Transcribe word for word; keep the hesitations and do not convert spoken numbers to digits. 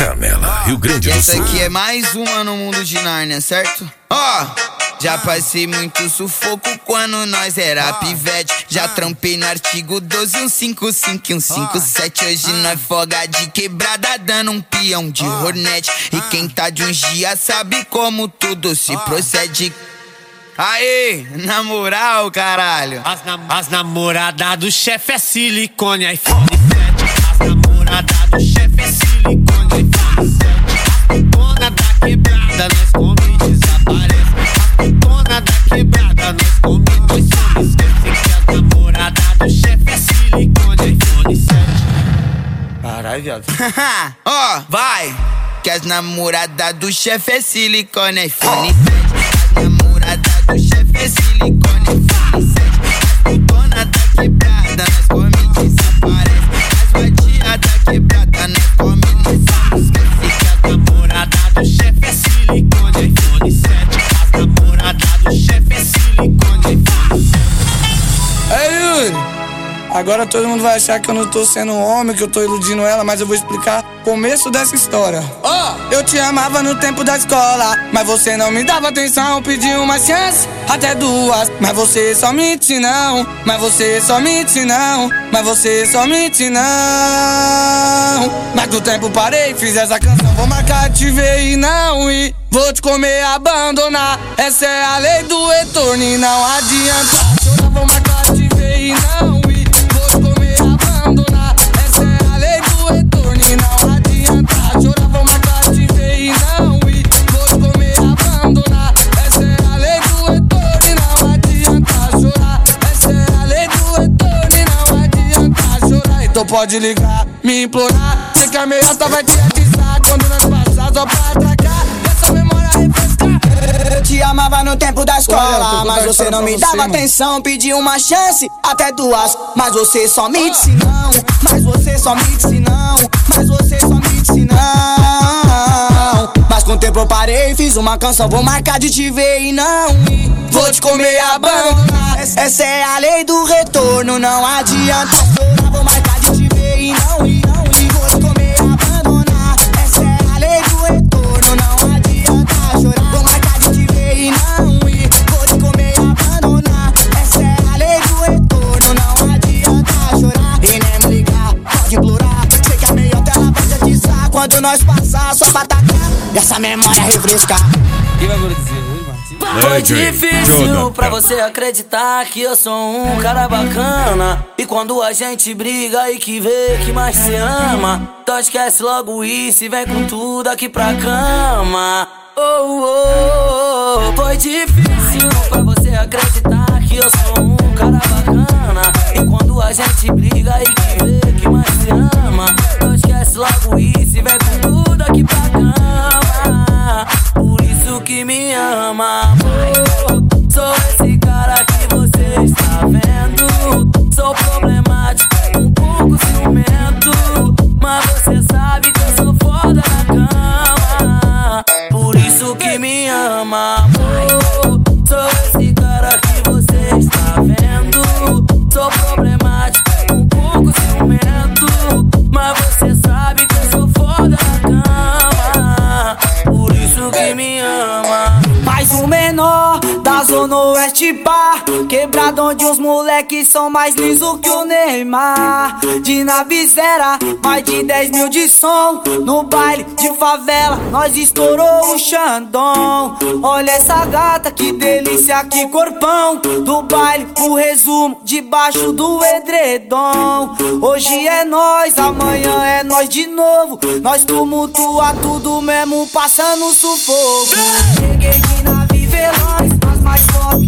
Canela, Rio Grande do Sul. Essa aqui é mais uma no mundo de Nárnia, certo? Ó, oh, já passei muito sufoco quando nós era pivete. Já trampei no artigo doze, um cinco cinco e um cinco sete. Hoje nós folga de quebrada dando um peão de Hornet. E quem tá de uns dias sabe como tudo se procede. Aê, na moral, caralho. As, nam as namoradas do chefe é silicone, iPhone sete. As namoradas do chefe é silicone, iPhone sete. Dona da quebrada, nós come e desaparece. Dona da quebrada, nós come e nós some. Esquece que as namoradas do chefe é silicone, iPhone sete. Caralho, viado. Ó, oh, vai. Que as namoradas do chefe é silicone, iPhone sete. As namoradas do chefe é silicone, iPhone sete. As dona da quebrada, nós come e desaparece. As vadia da quebrada, nós come e nós some. Esquece que as namoradas do chefe é silicone, iPhone sete. As namoradas do chefe é silicone, iPhone sete. Ei, Yuri, agora todo mundo vai achar que eu não tô sendo um homem, que eu tô iludindo ela, mas eu vou explicar o começo dessa história. Ó, oh, eu te amava no tempo da escola, mas você não me dava atenção, pedi uma chance, até duas, mas você só mente não, mas você só mente não, mas você só mente não. Mas do tempo parei, fiz essa canção, vou marcar, te ver e não ir. Vou te comer, abandonar, essa é a lei do retorno e não adianta chorar, vou marcar, te ver e não ir. Vou te comer, abandonar, essa é a lei do retorno e não adianta chorar, vou marcar, te ver e não ir. Vou te comer, abandonar, essa é a lei do retorno e não adianta chorar, essa é a lei do retorno e não adianta chorar. Então pode ligar, me implorar, sei que a meiota vai te avisar quando nós passar só pra atracar. Eu te amava no tempo da escola, mas você não me dava atenção, pedi uma chance, até duas, mas você só me disse não, mas você só me disse não, mas você só me disse não. Mas com o tempo eu parei, fiz uma canção, vou marcar de te ver e não ir. Vou te comer e abandonar, essa é a lei do retorno, não adianta chorar, vou marcar de te ver e não ir. Vou te comer e abandonar, essa é a lei do retorno, não adianta chorar, vou marcar de te ver e não ir. Vou te comer e abandonar, essa é a lei do retorno, não adianta chorar. E nem me ligar, pode implorar, sei que a meiota ela vai te atizar quando nós passar só pra atacar e essa memória refrescar. Quem vai dizer? Foi difícil pra você acreditar que eu sou um cara bacana. E quando a gente briga e que vê que mais se ama, então esquece logo isso e vem com tudo aqui pra cama. Oh, oh, oh. Foi difícil pra você acreditar que eu sou um cara bacana. E quando a gente briga e que vê que mais se ama, então esquece logo isso e vem com tudo aqui pra cama. Por isso que me ama, amor. Sou esse cara que você está vendo. Sou problemático, um pouco ciumento, mas você sabe que eu sou foda na cama. Por isso que me ama, amor. Sou esse cara que você está vendo. Sou problemático, um pouco ciumento, mas você sabe que eu sou foda na cama. Por isso que me ama. Mais um menor da Zona Oeste, pá, quebrado onde os moleques são mais liso que o Neymar. De Navizera, mais de dez mil de som. No baile de favela, nós estourou o Xandão. Olha essa gata, que delícia, que corpão. Do baile, o resumo, debaixo do edredom. Hoje é nós, amanhã é nós de novo. Nós tumultua tudo mesmo, passando sufoco. Cheguei de nave veloz, as mais top